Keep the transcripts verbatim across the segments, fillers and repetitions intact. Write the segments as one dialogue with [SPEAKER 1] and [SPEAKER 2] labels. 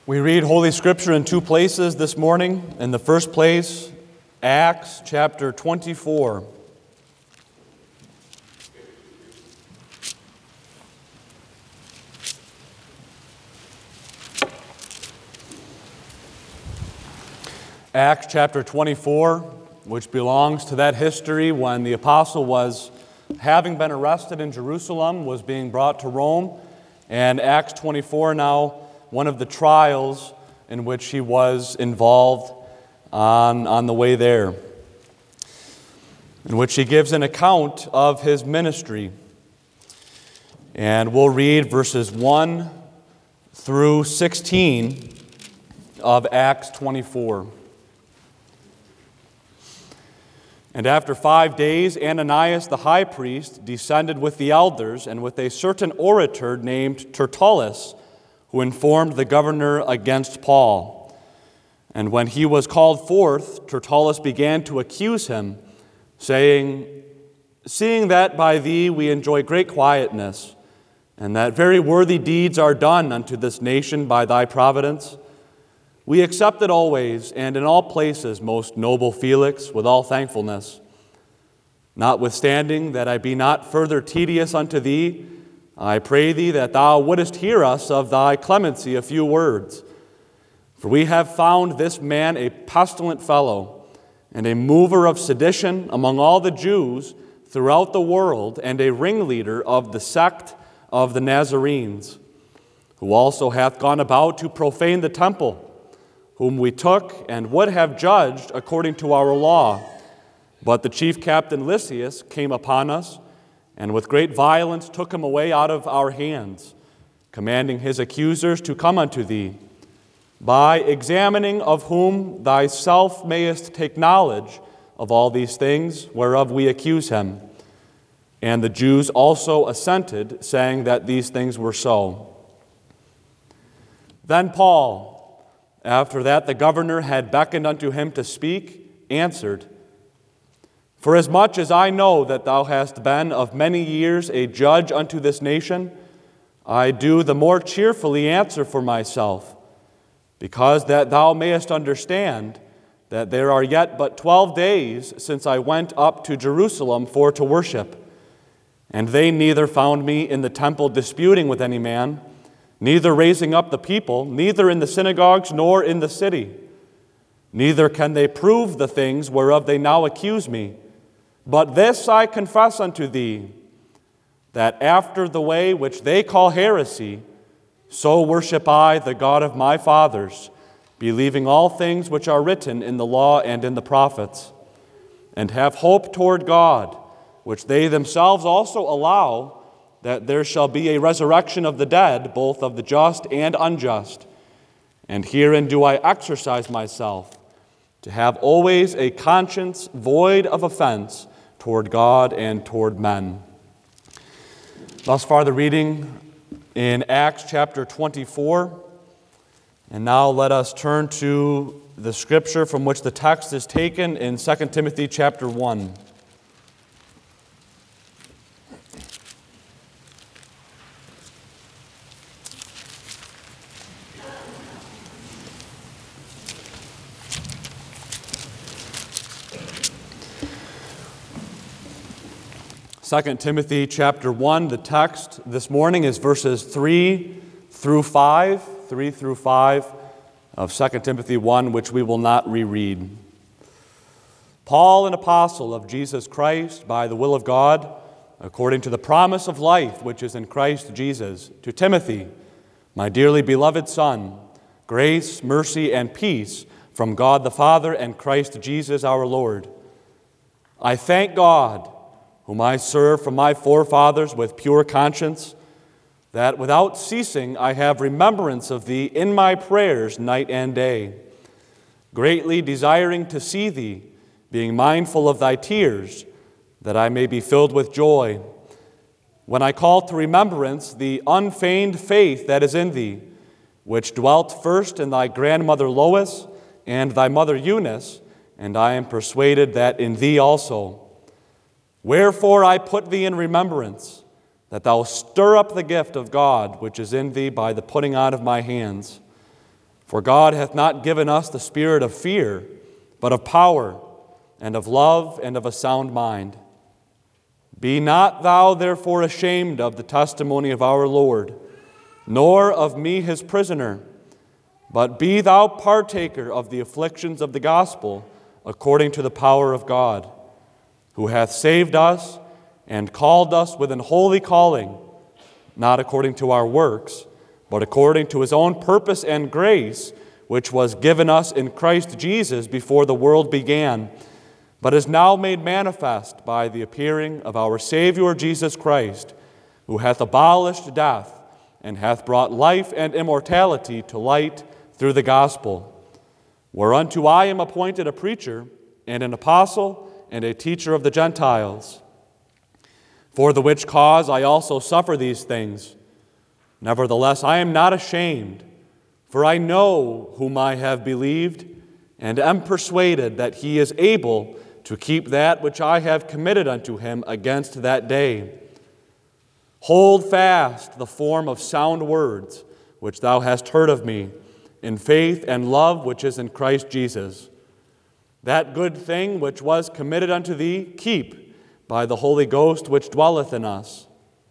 [SPEAKER 1] We read Holy Scripture in two places this morning. In the first place, Acts chapter twenty-four. Acts chapter twenty-four, which belongs to that history when the apostle was, having been arrested in Jerusalem, was being brought to Rome. And Acts twenty-four now, one of the trials in which he was involved on, on the way there, in which he gives an account of his ministry. And we'll read verses one through sixteen of Acts twenty-four. And after five days, Ananias the high priest descended with the elders and with a certain orator named Tertullus, who informed the governor against Paul. And when he was called forth, Tertullus began to accuse him, saying, "Seeing that by thee we enjoy great quietness, and that very worthy deeds are done unto this nation by thy providence, we accept it always and in all places, most noble Felix, with all thankfulness. Notwithstanding that I be not further tedious unto thee, I pray thee that thou wouldest hear us of thy clemency a few words. For we have found this man a pestilent fellow, and a mover of sedition among all the Jews throughout the world, and a ringleader of the sect of the Nazarenes, who also hath gone about to profane the temple, whom we took and would have judged according to our law. But the chief captain Lysias came upon us, and with great violence took him away out of our hands, commanding his accusers to come unto thee, by examining of whom thyself mayest take knowledge of all these things whereof we accuse him. And the Jews also assented, saying that these things were so. Then Paul, after that the governor had beckoned unto him to speak, answered, "Forasmuch as I know that thou hast been of many years a judge unto this nation, I do the more cheerfully answer for myself, because that thou mayest understand that there are yet but twelve days since I went up to Jerusalem for to worship. And they neither found me in the temple disputing with any man, neither raising up the people, neither in the synagogues nor in the city. Neither can they prove the things whereof they now accuse me. But this I confess unto thee, that after the way which they call heresy, so worship I the God of my fathers, believing all things which are written in the law and in the prophets, and have hope toward God, which they themselves also allow, that there shall be a resurrection of the dead, both of the just and unjust. And herein do I exercise myself, to have always a conscience void of offense toward God and toward men." Thus far the reading in Acts chapter twenty-four. And now let us turn to the scripture from which the text is taken in Second Timothy chapter one. Second Timothy chapter one, the text this morning is verses three through five, three through five of Second Timothy one, which we will not reread. Paul, an apostle of Jesus Christ, by the will of God, according to the promise of life which is in Christ Jesus, to Timothy, my dearly beloved son, grace, mercy, and peace from God the Father and Christ Jesus our Lord. I thank God, whom I serve from my forefathers with pure conscience, that without ceasing I have remembrance of thee in my prayers night and day, greatly desiring to see thee, being mindful of thy tears, that I may be filled with joy, when I call to remembrance the unfeigned faith that is in thee, which dwelt first in thy grandmother Lois and thy mother Eunice, and I am persuaded that in thee also. Wherefore I put thee in remembrance, that thou stir up the gift of God which is in thee by the putting on of my hands. For God hath not given us the spirit of fear, but of power, and of love, and of a sound mind. Be not thou therefore ashamed of the testimony of our Lord, nor of me his prisoner, but be thou partaker of the afflictions of the gospel, according to the power of God, who hath saved us and called us with an holy calling, not according to our works, but according to his own purpose and grace, which was given us in Christ Jesus before the world began, but is now made manifest by the appearing of our Savior Jesus Christ, who hath abolished death and hath brought life and immortality to light through the gospel, whereunto I am appointed a preacher and an apostle and a teacher of the Gentiles. For the which cause I also suffer these things. Nevertheless, I am not ashamed, for I know whom I have believed, and am persuaded that he is able to keep that which I have committed unto him against that day. Hold fast the form of sound words which thou hast heard of me, in faith and love which is in Christ Jesus. That good thing which was committed unto thee, keep by the Holy Ghost which dwelleth in us.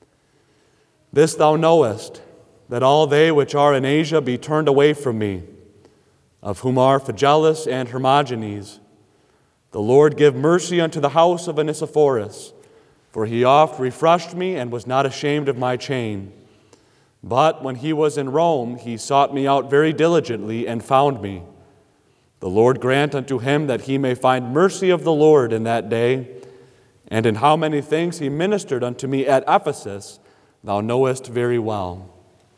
[SPEAKER 1] This thou knowest, that all they which are in Asia be turned away from me, of whom are Phygellus and Hermogenes. The Lord give mercy unto the house of Onesiphorus, for he oft refreshed me and was not ashamed of my chain. But when he was in Rome, he sought me out very diligently and found me. The Lord grant unto him that he may find mercy of the Lord in that day. And in how many things he ministered unto me at Ephesus, thou knowest very well.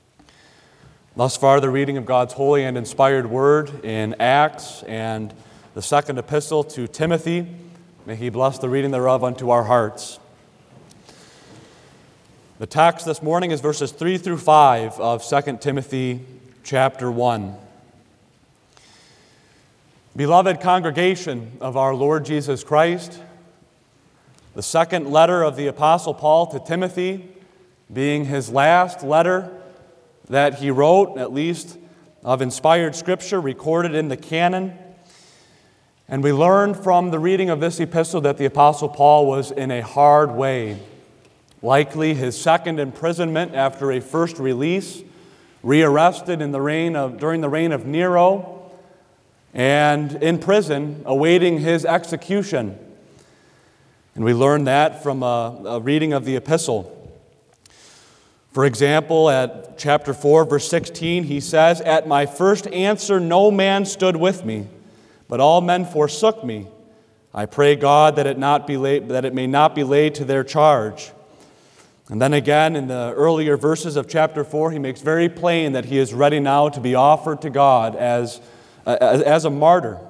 [SPEAKER 1] Thus far, the reading of God's holy and inspired word in Acts and the second epistle to Timothy. May he bless the reading thereof unto our hearts. The text this morning is verses three through five of Second Timothy chapter one. Beloved congregation of our Lord Jesus Christ, the second letter of the Apostle Paul to Timothy, being his last letter that he wrote, at least of inspired Scripture recorded in the canon. And we learn from the reading of this epistle that the Apostle Paul was in a hard way. Likely his second imprisonment after a first release, rearrested in the reign of, during the reign of Nero, and in prison awaiting his execution. And we learn that from a, a reading of the epistle. For example, at chapter four, verse sixteen, he says, "At my first answer no man stood with me, but all men forsook me. I pray God that it not be laid, that it may not be laid to their charge." And then again, in the earlier verses of chapter four, he makes very plain that he is ready now to be offered to God as, as, as a martyr.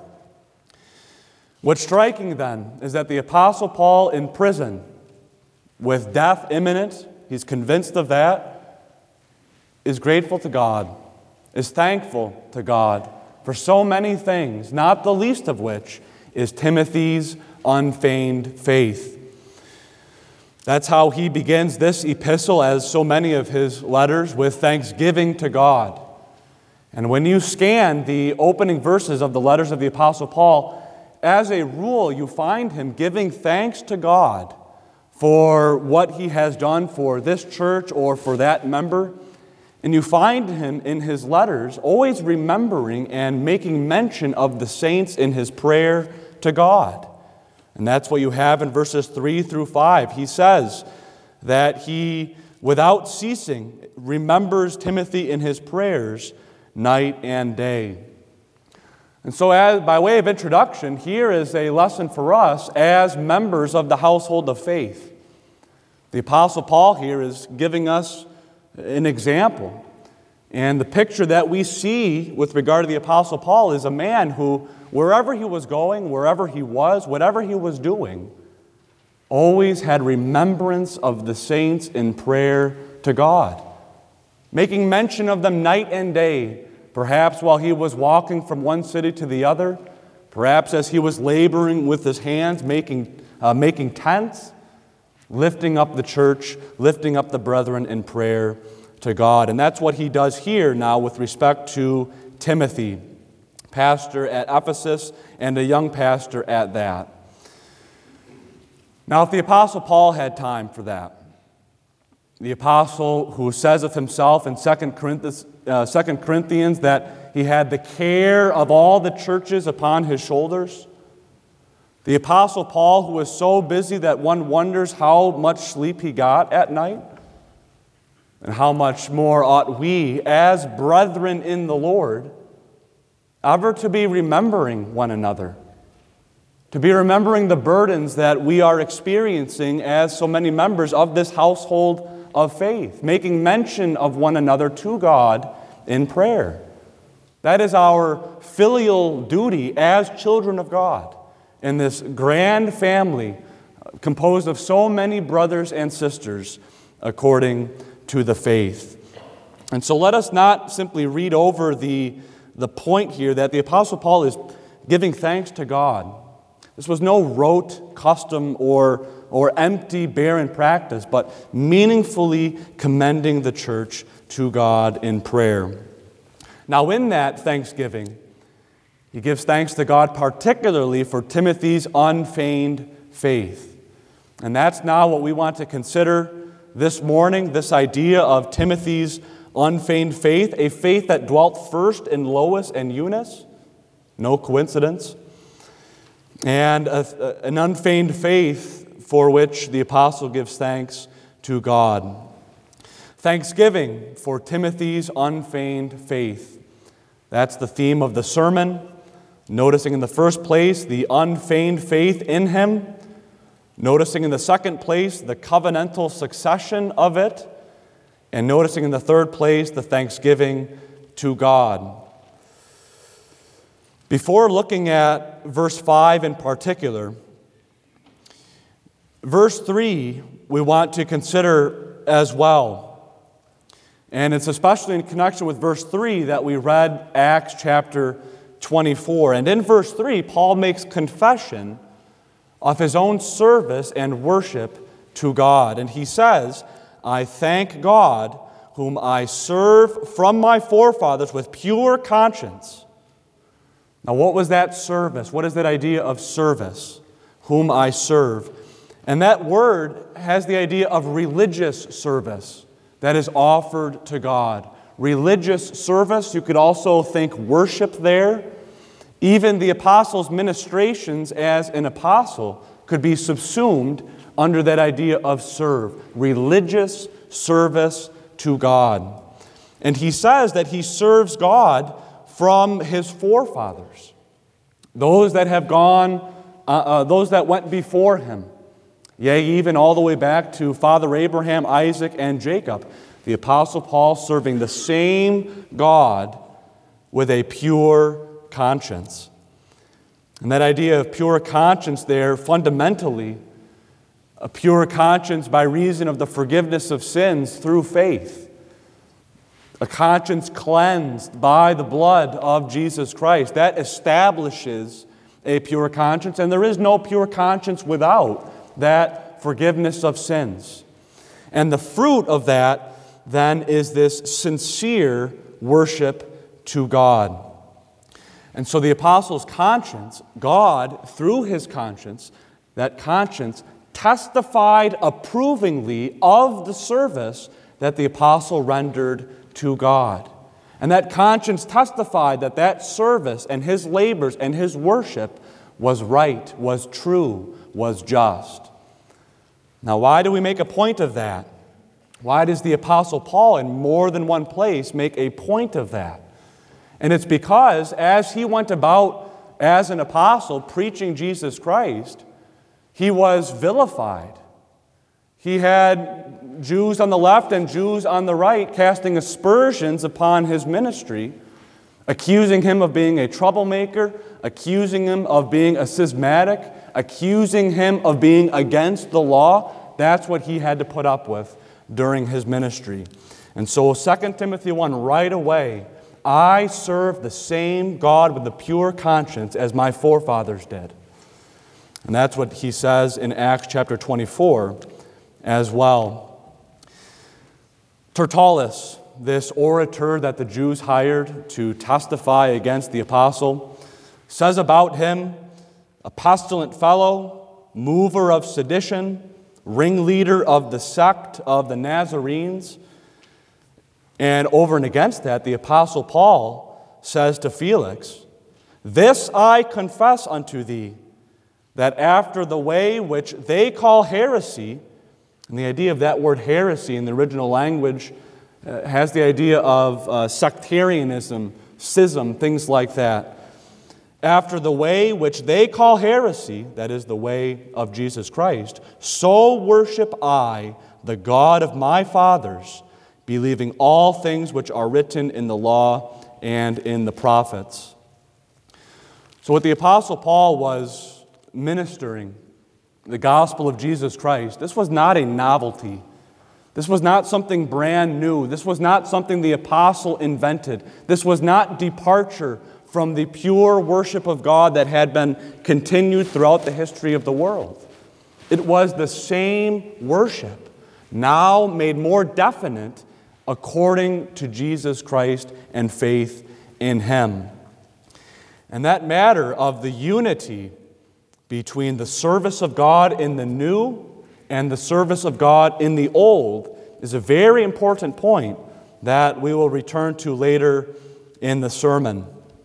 [SPEAKER 1] What's striking then is that the Apostle Paul in prison, with death imminent, he's convinced of that, is grateful to God, is thankful to God for so many things, not the least of which is Timothy's unfeigned faith. That's how he begins this epistle, as so many of his letters, with thanksgiving to God. And when you scan the opening verses of the letters of the Apostle Paul, as a rule, you find him giving thanks to God for what he has done for this church or for that member. And you find him in his letters always remembering and making mention of the saints in his prayer to God. And that's what you have in verses three through five. He says that he, without ceasing, remembers Timothy in his prayers night and day. And so, as, by way of introduction, here is a lesson for us as members of the household of faith. The Apostle Paul here is giving us an example. And the picture that we see with regard to the Apostle Paul is a man who, wherever he was going, wherever he was, whatever he was doing, always had remembrance of the saints in prayer to God, making mention of them night and day, perhaps while he was walking from one city to the other, perhaps as he was laboring with his hands, making, uh, making tents, lifting up the church, lifting up the brethren in prayer to God. And that's what he does here now with respect to Timothy, pastor at Ephesus and a young pastor at that. Now, if the Apostle Paul had time for that, the apostle who says of himself in Second Corinthians, uh, Second Corinthians that he had the care of all the churches upon his shoulders, the Apostle Paul who was so busy that one wonders how much sleep he got at night, and how much more ought we, as brethren in the Lord, ever to be remembering one another, to be remembering the burdens that we are experiencing as so many members of this household of faith, making mention of one another to God in prayer. That is our filial duty as children of God in this grand family composed of so many brothers and sisters according to the faith. And so let us not simply read over the, the point here that the Apostle Paul is giving thanks to God. This was no rote custom or, or empty, barren practice, but meaningfully commending the church to God in prayer. Now, in that thanksgiving, he gives thanks to God particularly for Timothy's unfeigned faith. And that's now what we want to consider this morning, this idea of Timothy's unfeigned faith, a faith that dwelt first in Lois and Eunice, no coincidence, and a, an unfeigned faith for which the apostle gives thanks to God. Thanksgiving for Timothy's unfeigned faith. That's the theme of the sermon, noticing in the first place the unfeigned faith in him, noticing in the second place the covenantal succession of it, and noticing in the third place the thanksgiving to God. Before looking at verse five in particular, verse three we want to consider as well. And it's especially in connection with verse three that we read Acts chapter twenty-four. And in verse three, Paul makes confession of his own service and worship to God. And he says, I thank God, whom I serve from my forefathers with pure conscience. Now, what was that service? What is that idea of service? Whom I serve. And that word has the idea of religious service that is offered to God. Religious service, you could also think worship there. Even the apostle's ministrations as an apostle could be subsumed under that idea of serve. Religious service to God. And he says that he serves God from his forefathers, those that have gone, uh, uh, those that went before him, yea, even all the way back to Father Abraham, Isaac, and Jacob. The Apostle Paul serving the same God with a pure conscience. And that idea of pure conscience there, fundamentally, a pure conscience by reason of the forgiveness of sins through faith. A conscience cleansed by the blood of Jesus Christ. That establishes a pure conscience, and there is no pure conscience without that forgiveness of sins. And the fruit of that, then, is this sincere worship to God. And so the apostle's conscience, God, through his conscience, that conscience testified approvingly of the service that the apostle rendered to God. And that conscience testified that that service and his labors and his worship was right, was true, was just. Now, why do we make a point of that? Why does the Apostle Paul in more than one place make a point of that? And it's because as he went about as an apostle preaching Jesus Christ, he was vilified. He had Jews on the left and Jews on the right casting aspersions upon his ministry, accusing him of being a troublemaker, accusing him of being a schismatic, accusing him of being against the law. That's what he had to put up with during his ministry. And so Second Timothy one, right away, I serve the same God with a pure conscience as my forefathers did. And that's what he says in Acts chapter twenty-four as well. Tertullus, this orator that the Jews hired to testify against the apostle, says about him, a pestilent fellow, mover of sedition, ringleader of the sect of the Nazarenes. And over and against that, the apostle Paul says to Felix, "This I confess unto thee, that after the way which they call heresy," and the idea of that word heresy in the original language uh, has the idea of uh, sectarianism, schism, things like that. "After the way which they call heresy," that is the way of Jesus Christ, "so worship I the God of my fathers, believing all things which are written in the law and in the prophets." So what the Apostle Paul was ministering, the gospel of Jesus Christ, this was not a novelty. This was not something brand new. This was not something the apostle invented. This was not departure from the pure worship of God that had been continued throughout the history of the world. It was the same worship, now made more definite according to Jesus Christ and faith in Him. And that matter of the unity between the service of God in the new and the service of God in the old is a very important point that we will return to later in the sermon.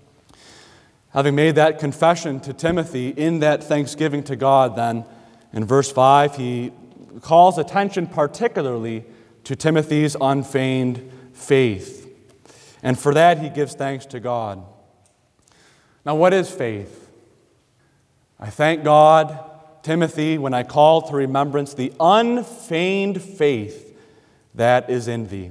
[SPEAKER 1] Having made that confession to Timothy in that thanksgiving to God, then, in verse five, he calls attention particularly to Timothy's unfeigned faith. And for that, he gives thanks to God. Now, what is faith? I thank God, Timothy, when I call to remembrance the unfeigned faith that is in thee.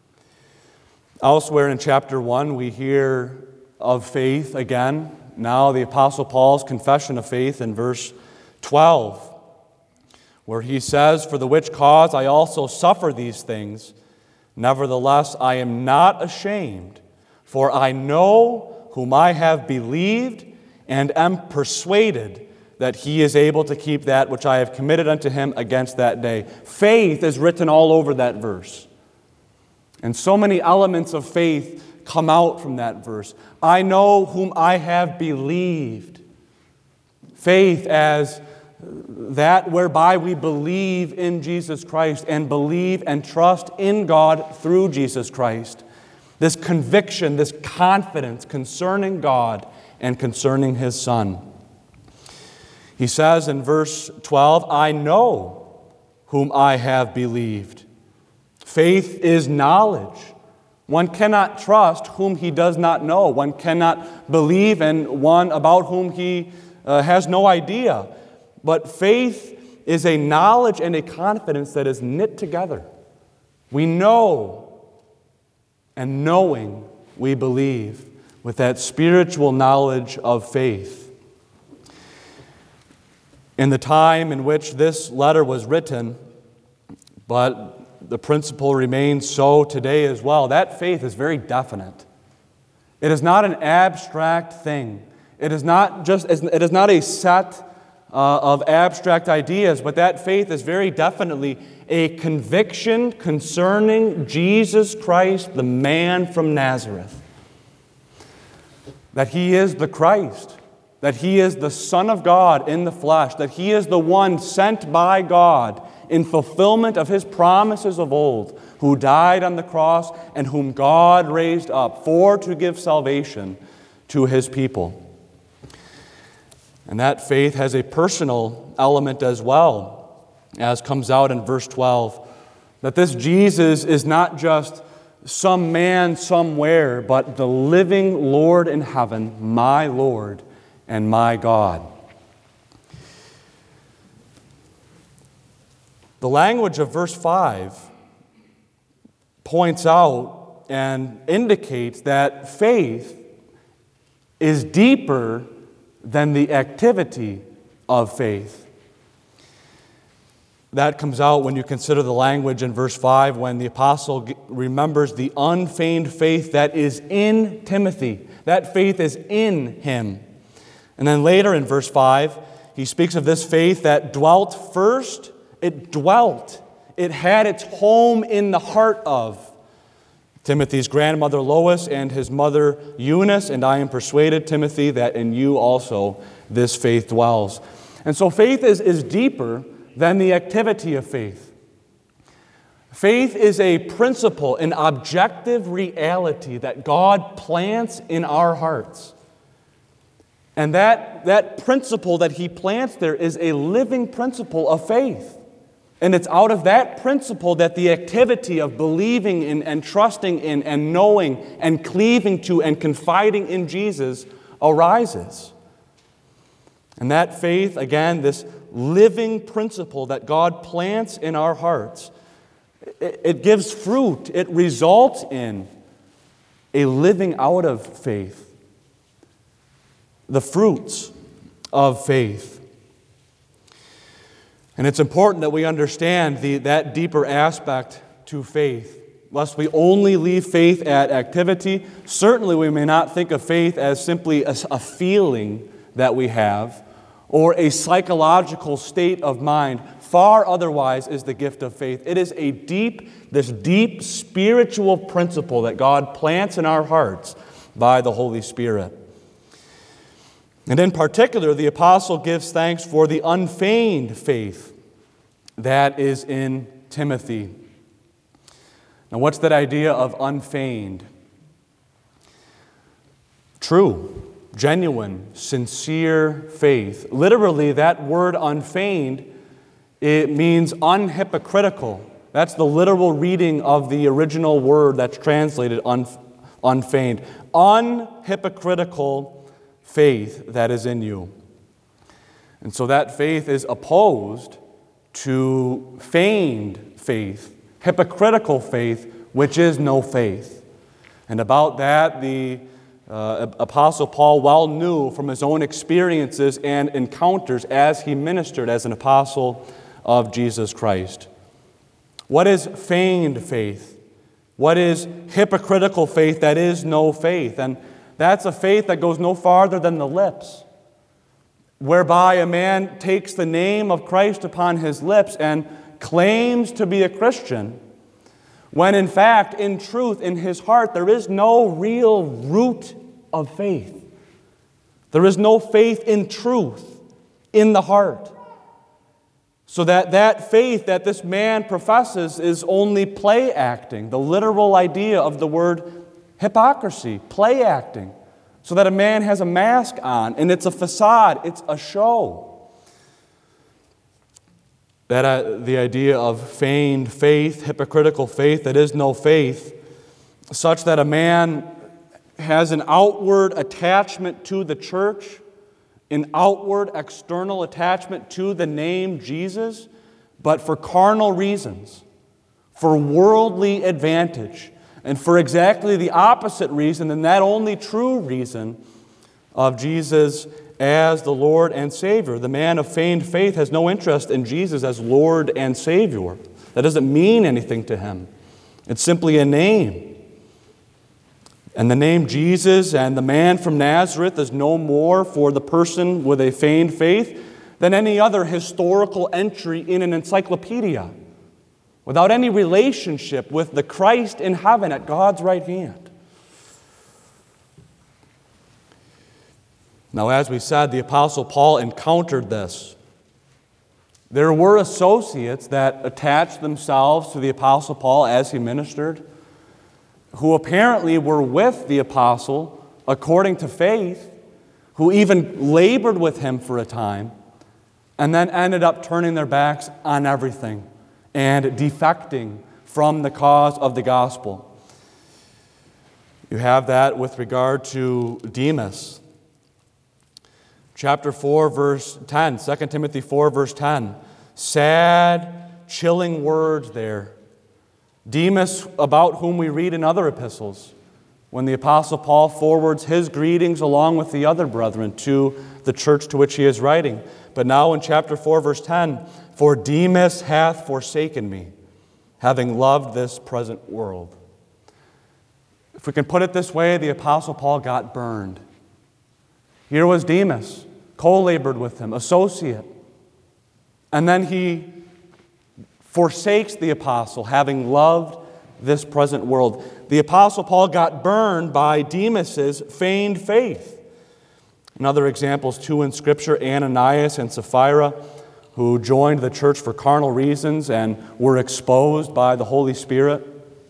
[SPEAKER 1] Elsewhere in chapter one, we hear of faith again. Now the Apostle Paul's confession of faith in verse twelve, where he says, "For the which cause I also suffer these things. Nevertheless, I am not ashamed, for I know whom I have believed, and am persuaded that He is able to keep that which I have committed unto Him against that day." Faith is written all over that verse. And so many elements of faith come out from that verse. I know whom I have believed. Faith as that whereby we believe in Jesus Christ and believe and trust in God through Jesus Christ. This conviction, this confidence concerning God and concerning His Son. He says in verse twelve, "I know whom I have believed." Faith is knowledge. One cannot trust whom he does not know. One cannot believe in one about whom he uh, has no idea. But faith is a knowledge and a confidence that is knit together. We know, and knowing we believe, with that spiritual knowledge of faith. In the time in which this letter was written, but the principle remains so today as well, that faith is very definite. It is not an abstract thing. It is not just it is not a set uh, of abstract ideas, but that faith is very definitely a conviction concerning Jesus Christ, the man from Nazareth. That He is the Christ, that He is the Son of God in the flesh, that He is the one sent by God in fulfillment of His promises of old, who died on the cross and whom God raised up for to give salvation to His people. And that faith has a personal element as well, as comes out in verse twelve, that this Jesus is not just some man somewhere, but the living Lord in heaven, my Lord and my God. The language of verse five points out and indicates that faith is deeper than the activity of faith. That comes out when you consider the language in verse five when the apostle remembers the unfeigned faith that is in Timothy. That faith is in him. And then later in verse five, he speaks of this faith that dwelt first. It dwelt. It had its home in the heart of Timothy's grandmother Lois and his mother Eunice, and I am persuaded, Timothy, that in you also this faith dwells. And so faith is, is deeper than the activity of faith. Faith is a principle, an objective reality that God plants in our hearts. And that, that principle that He plants there is a living principle of faith. And it's out of that principle that the activity of believing in and trusting in and knowing and cleaving to and confiding in Jesus arises. And that faith, again, this living principle that God plants in our hearts, it, it gives fruit. It results in a living out of faith. The fruits of faith. And it's important that we understand the, that deeper aspect to faith, lest we only leave faith at activity. Certainly we may not think of faith as simply a, a feeling that we have or a psychological state of mind. Far otherwise is the gift of faith. It is a deep, this deep spiritual principle that God plants in our hearts by the Holy Spirit. And in particular, the apostle gives thanks for the unfeigned faith that is in Timothy. Now, what's that idea of unfeigned? True, genuine, sincere faith. Literally, that word unfeigned, it means unhypocritical. That's the literal reading of the original word that's translated un, unfeigned. Unhypocritical faith that is in you. And so that faith is opposed to feigned faith, hypocritical faith, which is no faith. And about that, the uh, Apostle Paul well knew from his own experiences and encounters as he ministered as an apostle of Jesus Christ. What is feigned faith? What is hypocritical faith that is no faith? And that's a faith that goes no farther than the lips, whereby a man takes the name of Christ upon his lips and claims to be a Christian, when in fact, in truth, in his heart, there is no real root of faith. There is no faith in truth in the heart. So that that faith that this man professes is only play acting, the literal idea of the word hypocrisy, play acting, so that a man has a mask on, and it's a facade, it's a show. That uh, the idea of feigned faith, hypocritical faith that is no faith, such that a man has an outward attachment to the church, an outward external attachment to the name Jesus, but for carnal reasons, for worldly advantage, and for exactly the opposite reason, and that only true reason, of Jesus as the Lord and Savior. The man of feigned faith has no interest in Jesus as Lord and Savior. That doesn't mean anything to him. It's simply a name. And the name Jesus and the man from Nazareth is no more for the person with a feigned faith than any other historical entry in an encyclopedia, without any relationship with the Christ in heaven at God's right hand. Now, as we said, the Apostle Paul encountered this. There were associates that attached themselves to the Apostle Paul as he ministered, who apparently were with the Apostle according to faith, who even labored with him for a time, and then ended up turning their backs on everything and defecting from the cause of the gospel. You have that with regard to Demas. Chapter four, verse ten, Second Timothy four, verse ten. Sad, chilling words there. Demas, about whom we read in other epistles, when the Apostle Paul forwards his greetings along with the other brethren to the church to which he is writing. But now in chapter four, verse ten, for Demas hath forsaken me, having loved this present world. If we can put it this way, the Apostle Paul got burned. Here was Demas, co-labored with him, associate. And then he forsakes the apostle, having loved this present world. The Apostle Paul got burned by Demas's feigned faith. Another examples, too, in Scripture, Ananias and Sapphira, who joined the church for carnal reasons and were exposed by the Holy Spirit.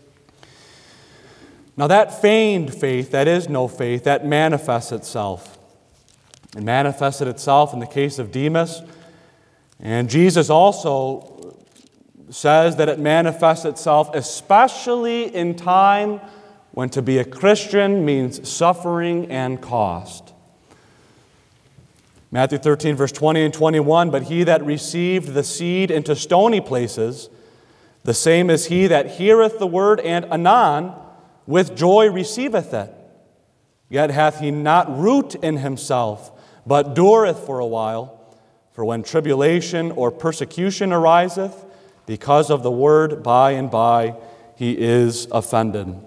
[SPEAKER 1] Now that feigned faith, that is no faith, that manifests itself. It manifested itself in the case of Demas. And Jesus also says that it manifests itself especially in time when to be a Christian means suffering and cost. Matthew thirteen, verse twenty and twenty-one, but he that received the seed into stony places, the same is he that heareth the word, and anon with joy receiveth it. Yet hath he not root in himself, but dureth for a while. For when tribulation or persecution ariseth, because of the word, by and by he is offended.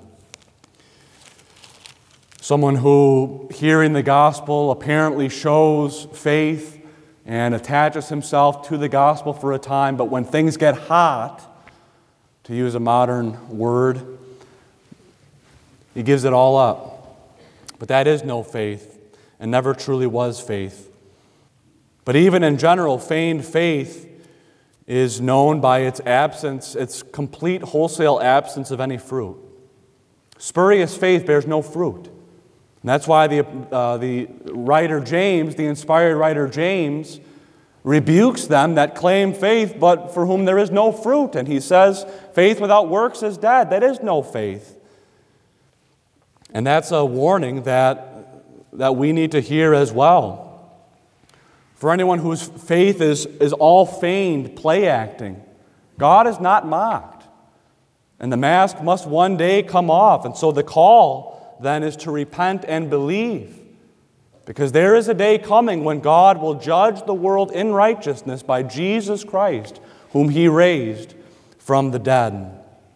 [SPEAKER 1] Someone who, hearing the gospel, apparently shows faith and attaches himself to the gospel for a time, but when things get hot, to use a modern word, he gives it all up. But that is no faith, and never truly was faith. But even in general, feigned faith is known by its absence, its complete wholesale absence of any fruit. Spurious faith bears no fruit. And that's why the, uh, the writer James, the inspired writer James, rebukes them that claim faith, but for whom there is no fruit. And he says, faith without works is dead. That is no faith. And that's a warning that, that we need to hear as well. For anyone whose faith is, is all feigned play acting, God is not mocked. And the mask must one day come off. And so the call then is to repent and believe. Because there is a day coming when God will judge the world in righteousness by Jesus Christ, whom He raised from the dead.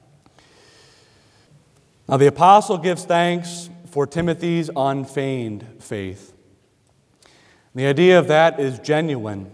[SPEAKER 1] Now the apostle gives thanks for Timothy's unfeigned faith. The idea of that is genuine,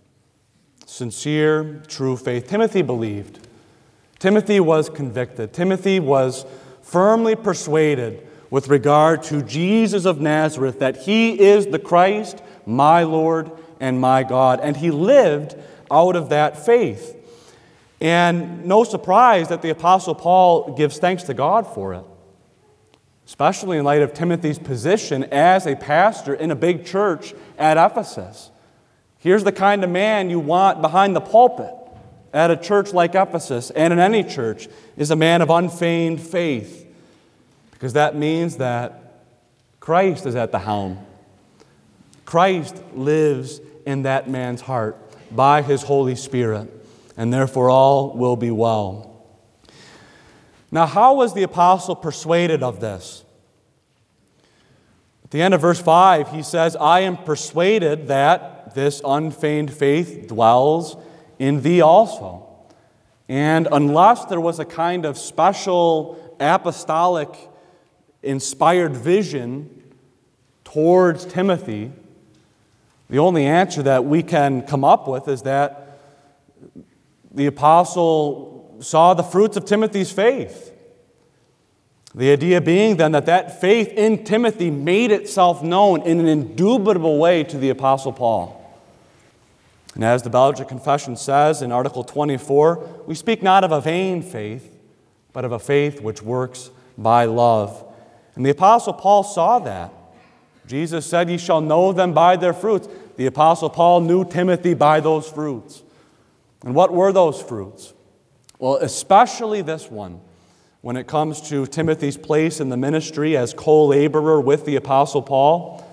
[SPEAKER 1] sincere, true faith. Timothy believed. Timothy was convicted. Timothy was firmly persuaded with regard to Jesus of Nazareth that He is the Christ, my Lord and my God. And he lived out of that faith. And no surprise that the Apostle Paul gives thanks to God for it, especially in light of Timothy's position as a pastor in a big church at Ephesus. Here's the kind of man you want behind the pulpit at a church like Ephesus and in any church, is a man of unfeigned faith, because that means that Christ is at the helm. Christ lives in that man's heart by His Holy Spirit, and therefore all will be well. Now, how was the apostle persuaded of this? At the end of verse five, he says, I am persuaded that this unfeigned faith dwells in thee also. And unless there was a kind of special apostolic inspired vision towards Timothy, the only answer that we can come up with is that the apostle saw the fruits of Timothy's faith. The idea being then that that faith in Timothy made itself known in an indubitable way to the Apostle Paul. And as the Belgic Confession says in Article twenty-four, we speak not of a vain faith, but of a faith which works by love. And the Apostle Paul saw that. Jesus said, ye shall know them by their fruits. The Apostle Paul knew Timothy by those fruits. And what were those fruits? Well, especially this one, when it comes to Timothy's place in the ministry as co-laborer with the Apostle Paul,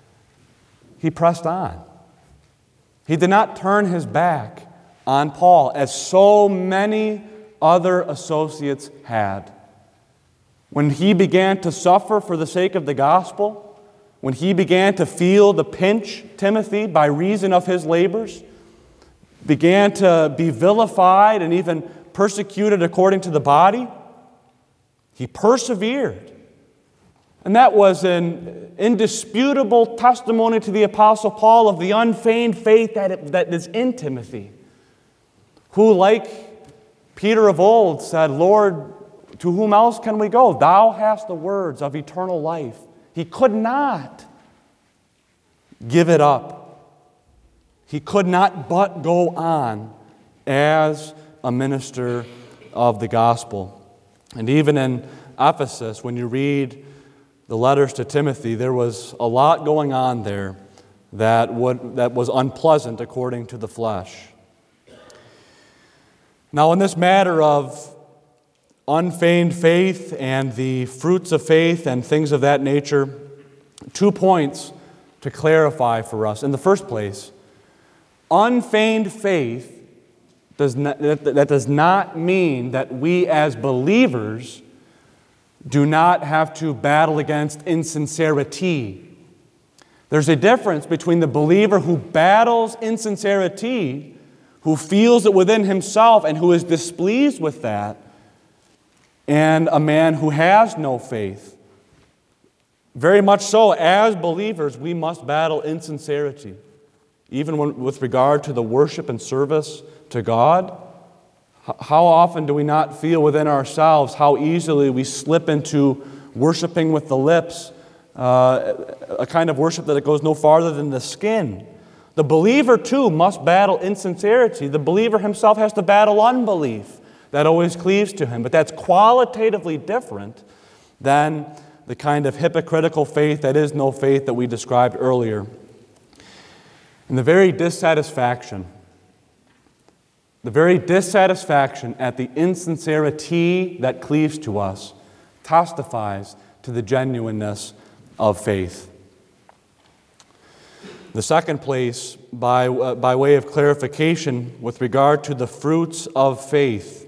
[SPEAKER 1] he pressed on. He did not turn his back on Paul, as so many other associates had. When he began to suffer for the sake of the gospel, when he began to feel the pinch, Timothy, by reason of his labors, began to be vilified and even persecuted according to the body, he persevered. And that was an indisputable testimony to the Apostle Paul of the unfeigned faith that, it, that is in Timothy, who, like Peter of old, said, Lord, to whom else can we go? Thou hast the words of eternal life. He could not give it up. He could not but go on as a minister of the gospel. And even in Ephesus, when you read the letters to Timothy, there was a lot going on there that would that was unpleasant according to the flesh. Now, in this matter of unfeigned faith and the fruits of faith and things of that nature, two points to clarify for us. In the first place, unfeigned faith does not, that does not mean that we as believers do not have to battle against insincerity. There's a difference between the believer who battles insincerity, who feels it within himself and who is displeased with that, and a man who has no faith. Very much so, as believers, we must battle insincerity, even when, with regard to the worship and service to God. How often do we not feel within ourselves how easily we slip into worshiping with the lips, uh, a kind of worship that goes no farther than the skin? The believer, too, must battle insincerity. The believer himself has to battle unbelief. That always cleaves to him. But that's qualitatively different than the kind of hypocritical faith that is no faith that we described earlier. And the very dissatisfaction, the very dissatisfaction at the insincerity that cleaves to us testifies to the genuineness of faith. The second place, by, uh, by way of clarification with regard to the fruits of faith.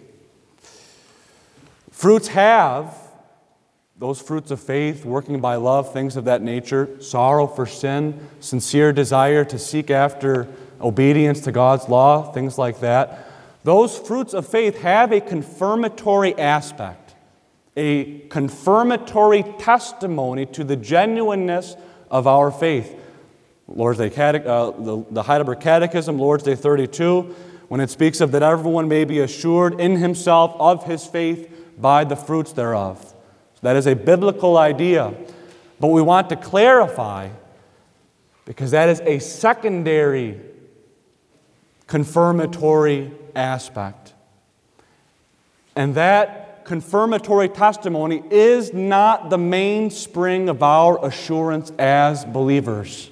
[SPEAKER 1] Fruits have, those fruits of faith, working by love, things of that nature, sorrow for sin, sincere desire to seek after obedience to God's law, things like that. Those fruits of faith have a confirmatory aspect, a confirmatory testimony to the genuineness of our faith. Lord's Day Catech- uh, the, the Heidelberg Catechism, Lord's Day thirty-two, when it speaks of that everyone may be assured in himself of his faith by the fruits thereof. So that is a biblical idea. But we want to clarify, because that is a secondary confirmatory aspect. And that confirmatory testimony is not the mainspring of our assurance as believers.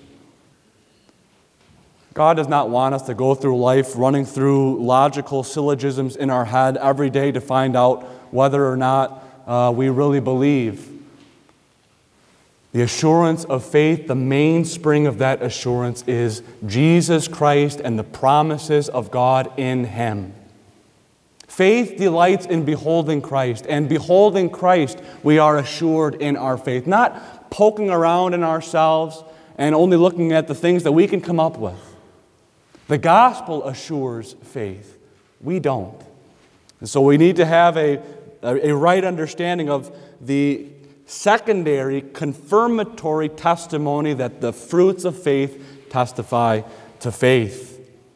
[SPEAKER 1] God does not want us to go through life running through logical syllogisms in our head every day to find out whether or not uh, we really believe. The assurance of faith, the mainspring of that assurance is Jesus Christ and the promises of God in Him. Faith delights in beholding Christ, and beholding Christ we are assured in our faith. Not poking around in ourselves and only looking at the things that we can come up with. The gospel assures faith. We don't. And so we need to have a, a, a right understanding of the secondary confirmatory testimony that the fruits of faith testify to faith.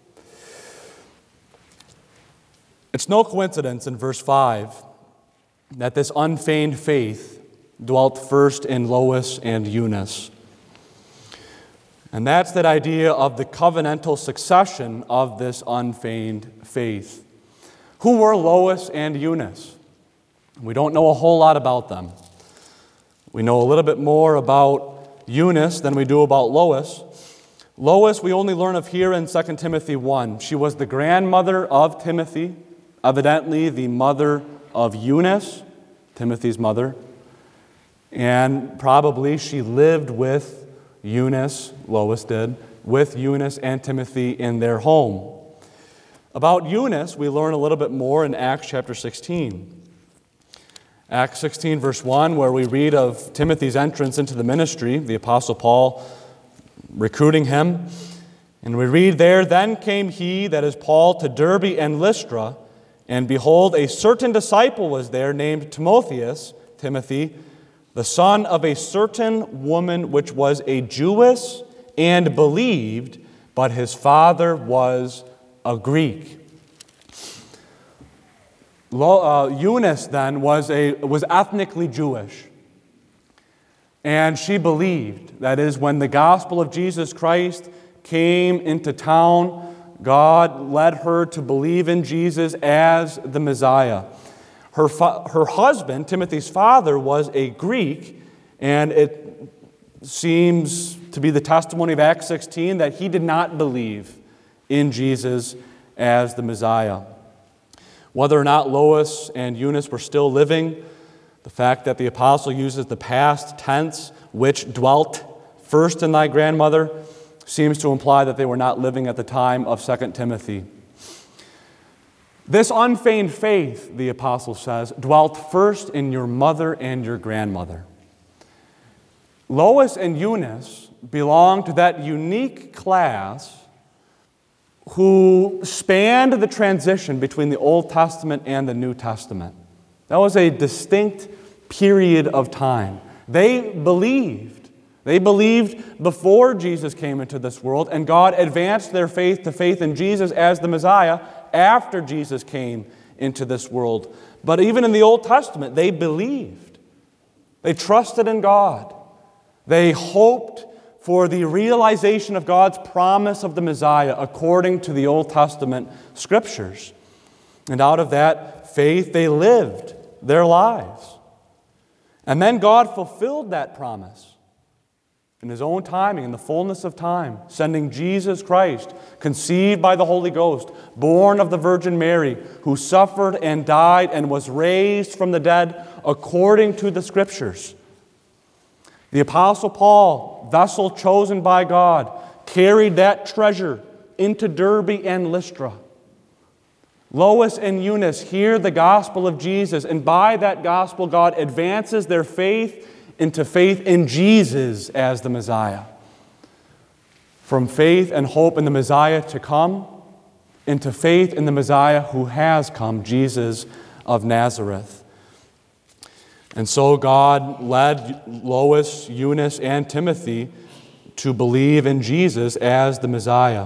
[SPEAKER 1] It's no coincidence in verse five that this unfeigned faith dwelt first in Lois and Eunice. And that's that idea of the covenantal succession of this unfeigned faith. Who were Lois and Eunice? We don't know a whole lot about them. We know a little bit more about Eunice than we do about Lois. Lois we only learn of here in Second Timothy one. She was the grandmother of Timothy, evidently the mother of Eunice, Timothy's mother, and probably she lived with Eunice, Lois did, with Eunice and Timothy in their home. About Eunice, we learn a little bit more in Acts chapter sixteen. Acts sixteen, verse one, where we read of Timothy's entrance into the ministry, the Apostle Paul recruiting him. And we read there, "Then came he," that is Paul, "to Derbe and Lystra, and behold, a certain disciple was there named Timotheus," Timothy, "the son of a certain woman which was a Jewess and believed, but his father was a Greek." Lo, uh, Eunice then was, a, was ethnically Jewish. And she believed, that is, when the gospel of Jesus Christ came into town, God led her to believe in Jesus as the Messiah. Her, fa- her husband, Timothy's father, was a Greek, and it seems to be the testimony of Acts sixteen that he did not believe in Jesus as the Messiah. Whether or not Lois and Eunice were still living, the fact that the apostle uses the past tense, which dwelt first in thy grandmother, seems to imply that they were not living at the time of Second Timothy. This unfeigned faith, the apostle says, dwelt first in your mother and your grandmother. Lois and Eunice belong to that unique class who spanned the transition between the Old Testament and the New Testament. That was a distinct period of time. They believed. They believed before Jesus came into this world, and God advanced their faith to faith in Jesus as the Messiah after Jesus came into this world. But even in the Old Testament, they believed. They trusted in God. They hoped for the realization of God's promise of the Messiah according to the Old Testament Scriptures. And out of that faith, they lived their lives. And then God fulfilled that promise in His own timing, in the fullness of time, sending Jesus Christ, conceived by the Holy Ghost, born of the Virgin Mary, who suffered and died and was raised from the dead according to the Scriptures. The Apostle Paul, vessel chosen by God, carried that treasure into Derbe and Lystra. Lois and Eunice hear the gospel of Jesus, and by that gospel, God advances their faith into faith in Jesus as the Messiah. From faith and hope in the Messiah to come, into faith in the Messiah who has come, Jesus of Nazareth. And so God led Lois, Eunice, and Timothy to believe in Jesus as the Messiah.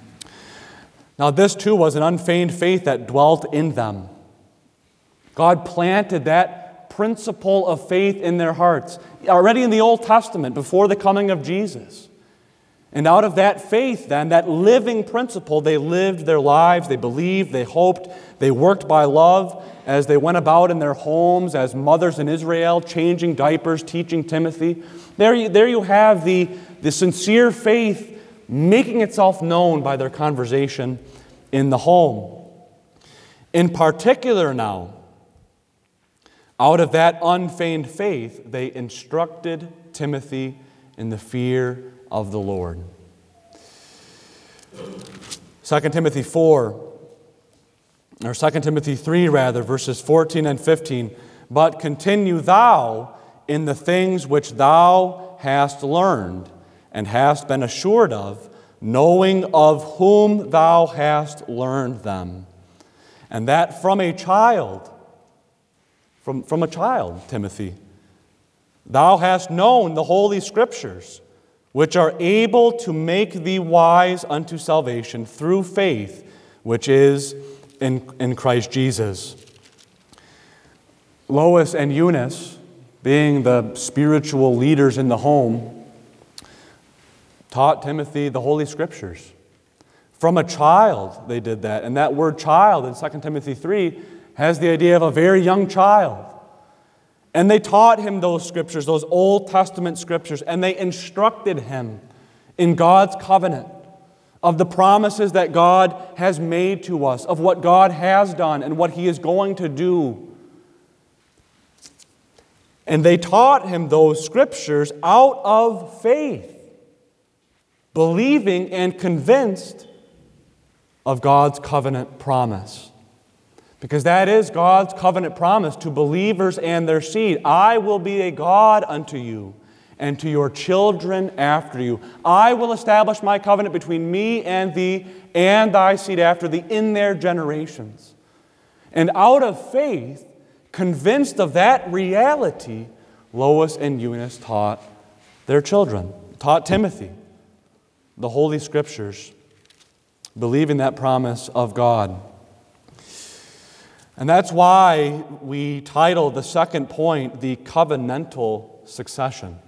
[SPEAKER 1] Now this too was an unfeigned faith that dwelt in them. God planted that principle of faith in their hearts already in the Old Testament before the coming of Jesus. And out of that faith then, that living principle, they lived their lives, they believed, they hoped, they worked by love as they went about in their homes as mothers in Israel, changing diapers, teaching Timothy. There you, there you have the, the sincere faith making itself known by their conversation in the home. In particular now, out of that unfeigned faith, they instructed Timothy in the fear of the Lord. Second Timothy four, or Second Timothy three rather, verses fourteen and fifteen. But continue thou in the things which thou hast learned and hast been assured of, knowing of whom thou hast learned them. And that from a child, from, from a child, Timothy, thou hast known the Holy Scriptures, which are able to make thee wise unto salvation through faith, which is in, in Christ Jesus. Lois and Eunice, being the spiritual leaders in the home, taught Timothy the Holy Scriptures. From a child they did that. And that word child in Second Timothy three has the idea of a very young child. And they taught him those Scriptures, those Old Testament Scriptures, and they instructed him in God's covenant, of the promises that God has made to us, of what God has done and what He is going to do. And they taught him those Scriptures out of faith, believing and convinced of God's covenant promise. Because that is God's covenant promise to believers and their seed. I will be a God unto you and to your children after you. I will establish my covenant between me and thee and thy seed after thee in their generations. And out of faith, convinced of that reality, Lois and Eunice taught their children, taught Timothy the Holy Scriptures, believing that promise of God. And that's why we titled the second point, the covenantal succession.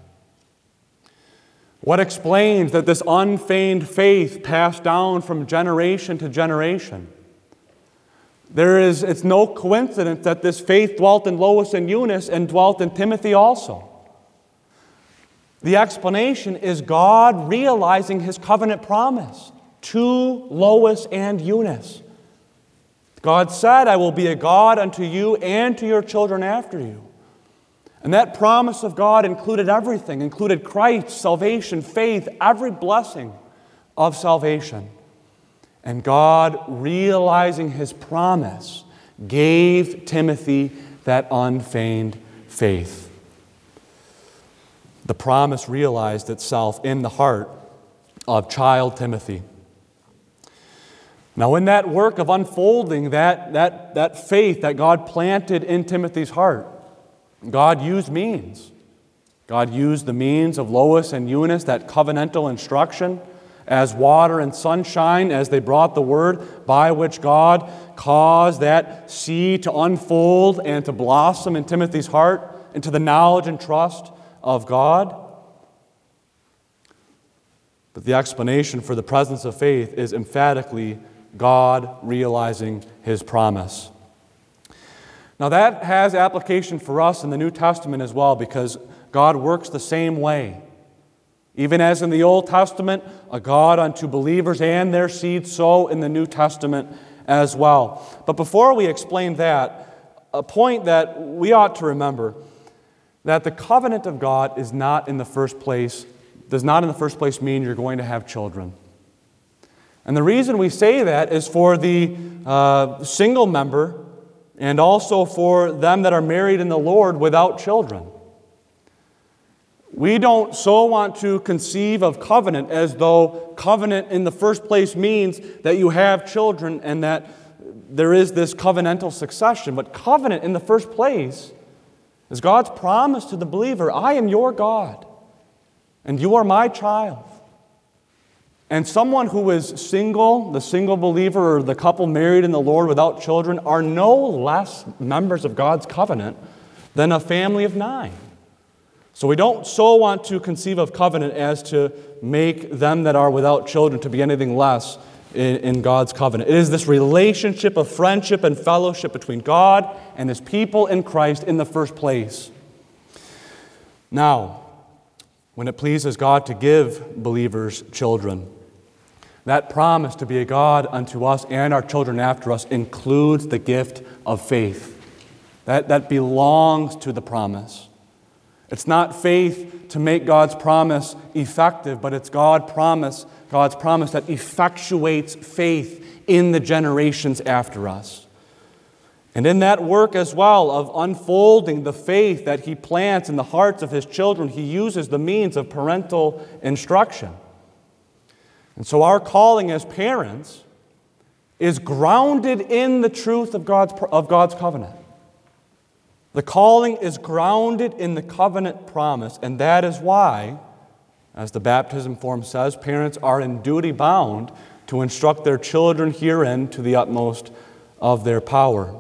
[SPEAKER 1] What explains that this unfeigned faith passed down from generation to generation? There is, it's no coincidence that this faith dwelt in Lois and Eunice and dwelt in Timothy also. The explanation is God realizing His covenant promise to Lois and Eunice. God said, I will be a God unto you and to your children after you. And that promise of God included everything, included Christ, salvation, faith, every blessing of salvation. And God, realizing His promise, gave Timothy that unfeigned faith. The promise realized itself in the heart of child Timothy. Now, in that work of unfolding that, that, that faith that God planted in Timothy's heart, God used means. God used the means of Lois and Eunice, that covenantal instruction, as water and sunshine, as they brought the word, by which God caused that seed to unfold and to blossom in Timothy's heart into the knowledge and trust of God. But the explanation for the presence of faith is emphatically God realizing His promise. Now that has application for us in the New Testament as well, because God works the same way. Even as in the Old Testament, a God unto believers and their seed, so in the New Testament as well. But before we explain that, a point that we ought to remember, that the covenant of God is not in the first place, does not in the first place mean you're going to have children. And the reason we say that is for the uh, single member and also for them that are married in the Lord without children. We don't so want to conceive of covenant as though covenant in the first place means that you have children and that there is this covenantal succession. But covenant in the first place is God's promise to the believer, I am your God, and you are my child. And someone who is single, the single believer or the couple married in the Lord without children, are no less members of God's covenant than a family of nine. So we don't so want to conceive of covenant as to make them that are without children to be anything less in, in God's covenant. It is this relationship of friendship and fellowship between God and His people in Christ in the first place. Now, when it pleases God to give believers children, that promise to be a God unto us and our children after us includes the gift of faith. That, that belongs to the promise. It's not faith to make God's promise effective, but it's God promise, God's promise that effectuates faith in the generations after us. And in that work as well of unfolding the faith that He plants in the hearts of His children, He uses the means of parental instruction. And so our calling as parents is grounded in the truth of God's, of God's covenant. The calling is grounded in the covenant promise, and that is why, as the baptism form says, parents are in duty bound to instruct their children herein to the utmost of their power.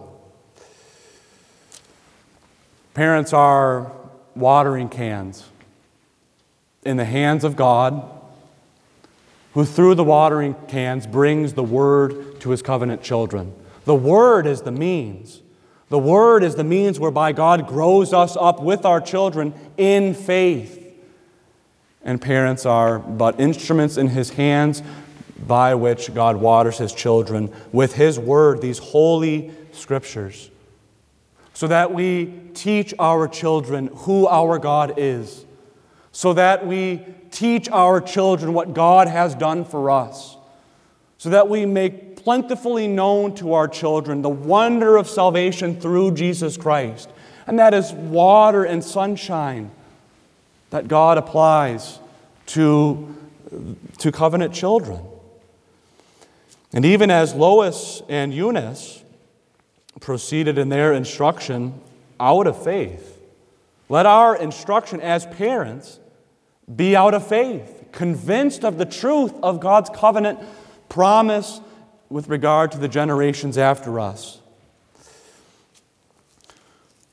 [SPEAKER 1] Parents are watering cans in the hands of God, who through the watering cans brings the Word to His covenant children. The Word is the means. The Word is the means whereby God grows us up with our children in faith. And parents are but instruments in His hands by which God waters His children with His Word, these holy Scriptures, so that we teach our children who our God is, so that we teach our children what God has done for us, so that we make plentifully known to our children the wonder of salvation through Jesus Christ. And that is water and sunshine that God applies to, to covenant children. And even as Lois and Eunice proceeded in their instruction out of faith, let our instruction as parents be out of faith, convinced of the truth of God's covenant promise with regard to the generations after us.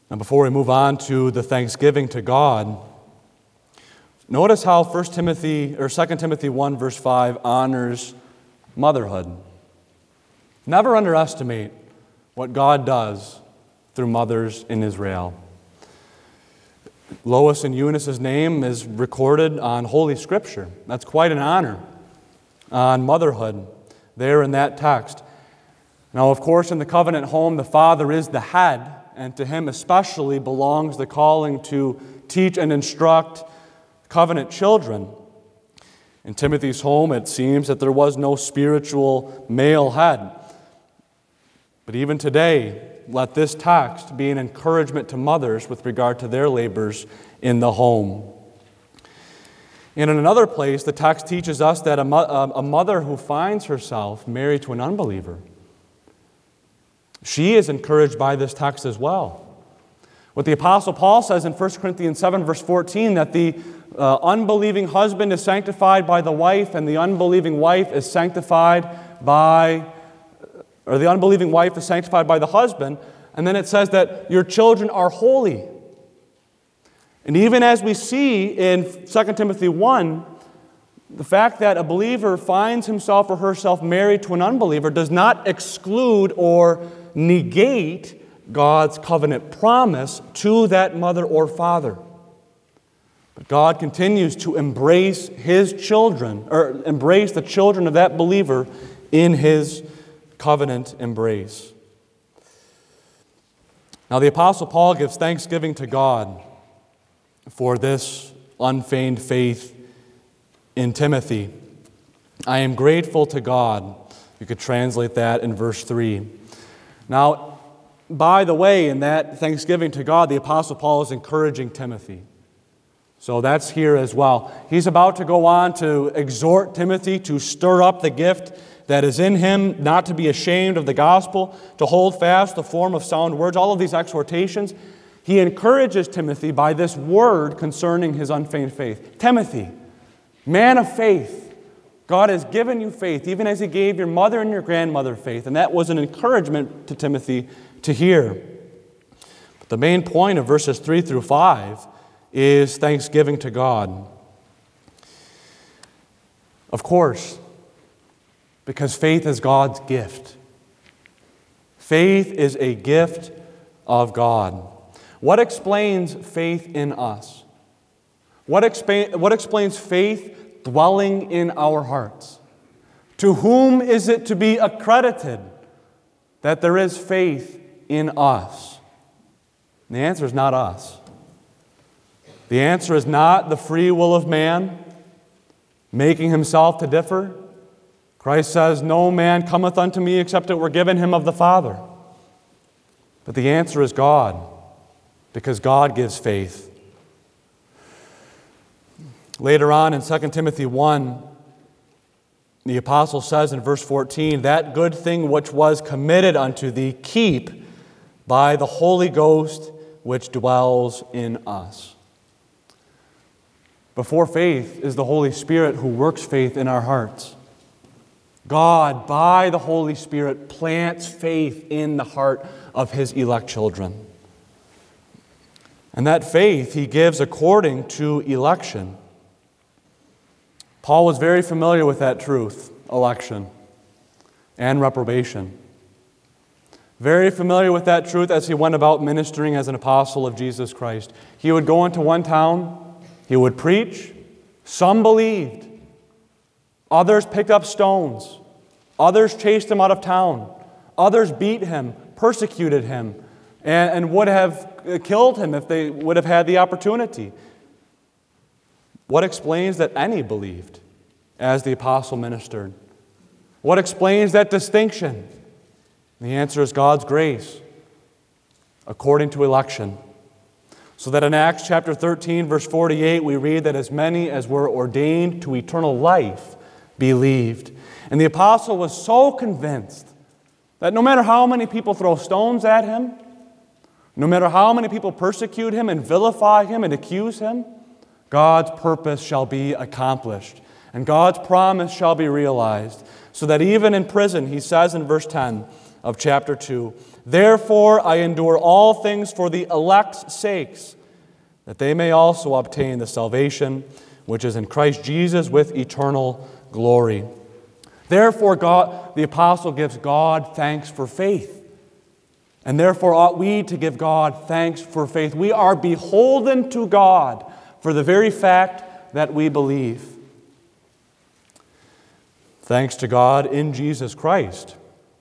[SPEAKER 1] Now, before we move on to the thanksgiving to God, notice how First Timothy or Second Timothy one verse five honors motherhood. Never underestimate what God does through mothers in Israel. Lois and Eunice's name is recorded on Holy Scripture. That's quite an honor on motherhood there in that text. Now, of course, in the covenant home, the father is the head, and to him especially belongs the calling to teach and instruct covenant children. In Timothy's home, it seems that there was no spiritual male head. But even today, let this text be an encouragement to mothers with regard to their labors in the home. And in another place, the text teaches us that a, mo- a mother who finds herself married to an unbeliever, she is encouraged by this text as well. What the Apostle Paul says in First Corinthians seven, verse fourteen, that the uh, unbelieving husband is sanctified by the wife, and the unbelieving wife is sanctified by or the unbelieving wife is sanctified by the husband. And then it says that your children are holy. And even as we see in Second Timothy one, the fact that a believer finds himself or herself married to an unbeliever does not exclude or negate God's covenant promise to that mother or father. But God continues to embrace His children, or embrace the children of that believer in His covenant embrace. Now, the Apostle Paul gives thanksgiving to God for this unfeigned faith in Timothy. I am grateful to God. You could translate that in verse three. Now, by the way, in that thanksgiving to God, the Apostle Paul is encouraging Timothy. So that's here as well. He's about to go on to exhort Timothy to stir up the gift that is in him, not to be ashamed of the gospel, to hold fast the form of sound words, all of these exhortations. He encourages Timothy by this word concerning his unfeigned faith. Timothy, man of faith, God has given you faith, even as He gave your mother and your grandmother faith. And that was an encouragement to Timothy to hear. But the main point of verses three through five is thanksgiving to God. Of course, because faith is God's gift. Faith is a gift of God. What explains faith in us? What, expa- what explains faith dwelling in our hearts? To whom is it to be accredited that there is faith in us? And the answer is not us. The answer is not the free will of man making himself to differ. Christ says, no man cometh unto me except it were given him of the Father. But the answer is God, because God gives faith. Later on in Second Timothy one, the apostle says in verse fourteen, that good thing which was committed unto thee, keep by the Holy Ghost which dwells in us. Before faith is the Holy Spirit who works faith in our hearts. God, by the Holy Spirit, plants faith in the heart of His elect children. And that faith He gives according to election. Paul was very familiar with that truth, election and reprobation. Very familiar with that truth as he went about ministering as an apostle of Jesus Christ. He would go into one town, he would preach, some believed. Others picked up stones. Others chased him out of town. Others beat him, persecuted him, and, and would have killed him if they would have had the opportunity. What explains that any believed as the apostle ministered? What explains that distinction? The answer is God's grace, according to election. So that in Acts chapter thirteen, verse forty-eight, we read that as many as were ordained to eternal life believed. And the apostle was so convinced that no matter how many people throw stones at him, no matter how many people persecute him and vilify him and accuse him, God's purpose shall be accomplished, and God's promise shall be realized. So that even in prison, he says in verse ten, of chapter two. Therefore I endure all things for the elect's sakes, that they may also obtain the salvation which is in Christ Jesus with eternal glory. Therefore God, the apostle gives God thanks for faith. And therefore ought we to give God thanks for faith. We are beholden to God for the very fact that we believe. Thanks to God in Jesus Christ.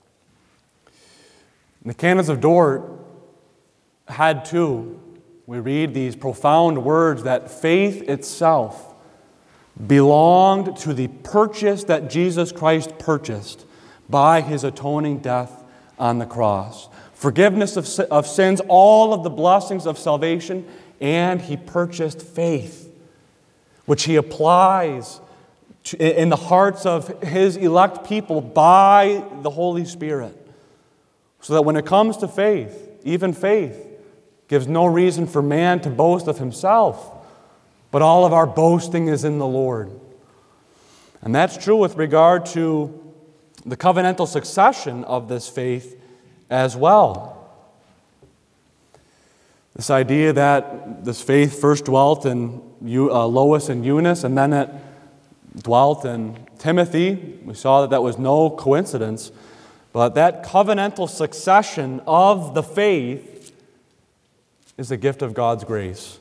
[SPEAKER 1] The Canons of Dort had too. We read these profound words that faith itself belonged to the purchase that Jesus Christ purchased by His atoning death on the cross. Forgiveness of, of sins, all of the blessings of salvation, and He purchased faith, which He applies to, in the hearts of His elect people by the Holy Spirit. So that when it comes to faith, even faith gives no reason for man to boast of himself, but all of our boasting is in the Lord. And that's true with regard to the covenantal succession of this faith as well. This idea that this faith first dwelt in uh, Lois and Eunice, and then it dwelt in Timothy. We saw that that was no coincidence. But that covenantal succession of the faith is a gift of God's grace.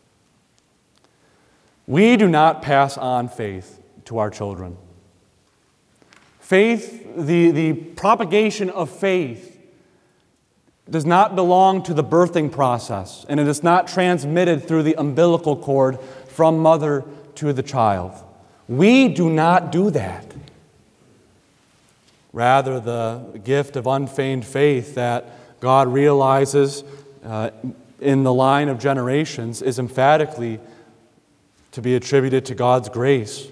[SPEAKER 1] We do not pass on faith to our children. Faith, the, the propagation of faith, does not belong to the birthing process, and it is not transmitted through the umbilical cord from mother to the child. We do not do that. Rather, the gift of unfeigned faith that God realizes uh, in the line of generations is emphatically to be attributed to God's grace.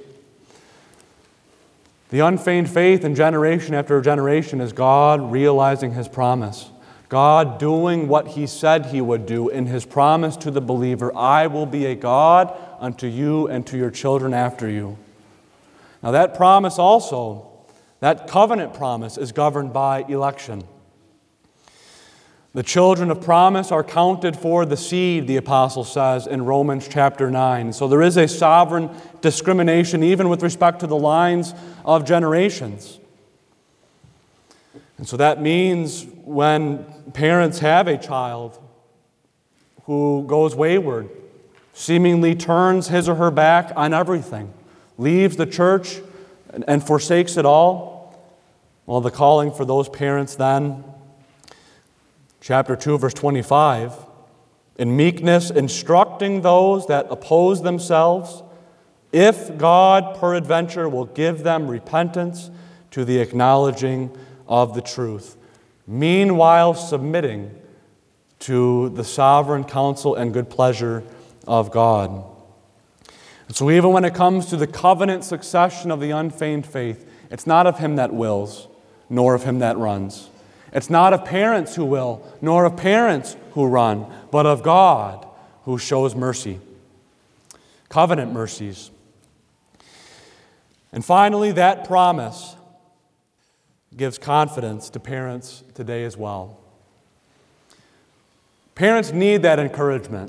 [SPEAKER 1] The unfeigned faith in generation after generation is God realizing His promise. God doing what He said He would do in His promise to the believer, I will be a God unto you and to your children after you. Now that promise also, that covenant promise, is governed by election. The children of promise are counted for the seed, the apostle says in Romans chapter nine. So there is a sovereign discrimination even with respect to the lines of generations. And so that means when parents have a child who goes wayward, seemingly turns his or her back on everything, leaves the church and forsakes it all, well, the calling for those parents then, chapter two, verse twenty-five, in meekness instructing those that oppose themselves, if God peradventure will give them repentance to the acknowledging of the truth, meanwhile submitting to the sovereign counsel and good pleasure of God. And so even when it comes to the covenant succession of the unfeigned faith, it's not of him that wills, nor of him that runs. It's not of parents who will, nor of parents who run, but of God who shows mercy. Covenant mercies. And finally, that promise gives confidence to parents today as well. Parents need that encouragement.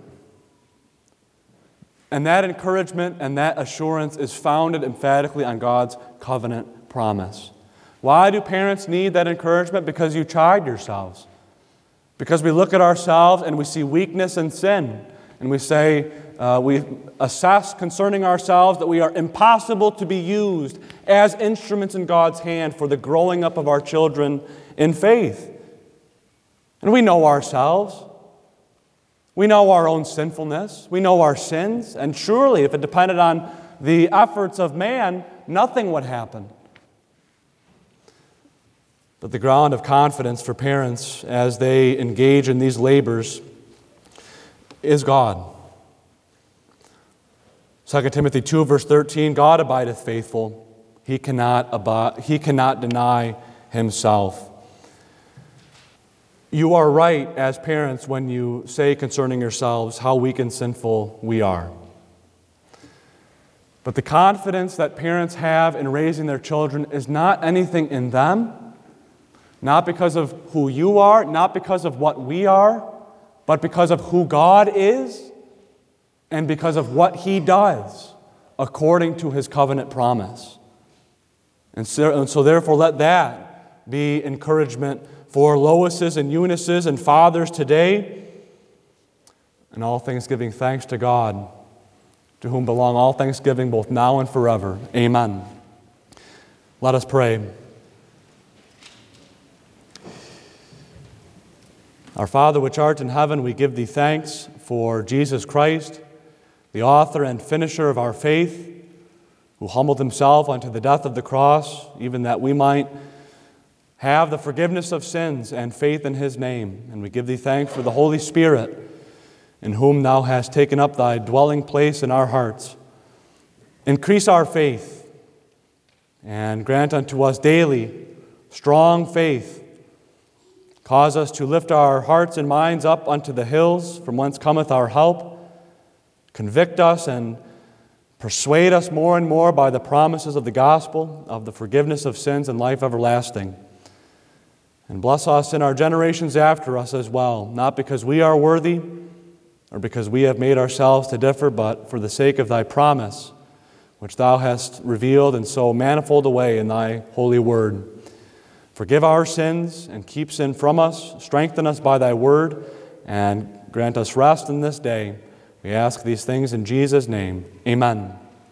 [SPEAKER 1] And that encouragement and that assurance is founded emphatically on God's covenant promise. Why do parents need that encouragement? Because you chide yourselves. Because we look at ourselves and we see weakness and sin. And we say, uh, we assess concerning ourselves that we are impossible to be used as instruments in God's hand for the growing up of our children in faith. And we know ourselves. We know our own sinfulness. We know our sins. And surely, if it depended on the efforts of man, nothing would happen. But the ground of confidence for parents as they engage in these labors is God. Second Timothy two, verse thirteen, God abideth faithful. He cannot abide, he cannot deny himself. You are right as parents when you say concerning yourselves how weak and sinful we are. But the confidence that parents have in raising their children is not anything in them, Not because of who you are, not because of what we are, but because of who God is and because of what He does according to His covenant promise. And so, and so therefore let that be encouragement for Loises and Eunices and fathers today, and all things giving thanks to God, to whom belong all thanksgiving both now and forever. Amen. Let us pray. Our Father which art in heaven, we give Thee thanks for Jesus Christ, the author and finisher of our faith, who humbled Himself unto the death of the cross, even that we might have the forgiveness of sins and faith in His name. And we give Thee thanks for the Holy Spirit, in whom Thou hast taken up Thy dwelling place in our hearts. Increase our faith, and grant unto us daily strong faith. Cause us to lift our hearts and minds up unto the hills from whence cometh our help. Convict us and persuade us more and more by the promises of the gospel, of the forgiveness of sins and life everlasting. And bless us in our generations after us as well, not because we are worthy or because we have made ourselves to differ, but for the sake of Thy promise, which Thou hast revealed in so manifold a way in Thy holy word. Forgive our sins and keep sin from us. Strengthen us by Thy word and grant us rest in this day. We ask these things in Jesus' name. Amen.